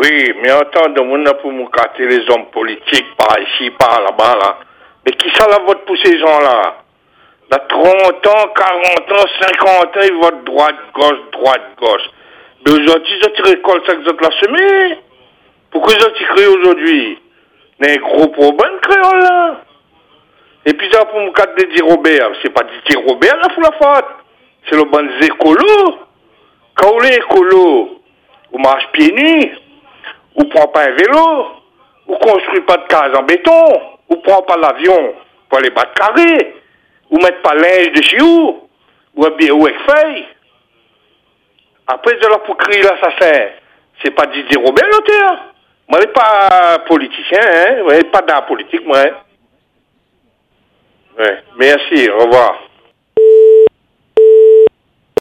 Oui, mais entendez, on a pour nous casser les hommes politiques par ici, par là-bas, là. Mais qui ça la vote pour ces gens-là? Dans 30 ans, 40 ans, 50 ans, ils votent droite, gauche. Mais aujourd'hui, ils ont récolté ça qu'ils ont la semé. Pourquoi ils ont créé aujourd'hui? Il y a un gros problème, créole, là. Et puis ça, pour me casser Didier Robert, c'est pas Didier Robert, là, pour la faute. C'est le bon écolo. Quand on est écolo, on marche pieds nus. Ou prend pas un vélo, ou construit pas de case en béton, ou prend pas l'avion pour aller battre carré, ou mettre pas linge de chez vous, ou habiller ou avec feuille. Après, de là pour crier l'assassin, c'est pas Didier Robert, l'auteur. Moi, je suis pas politicien, hein, je suis pas dans la politique, moi. Hein. Ouais. Merci, au revoir.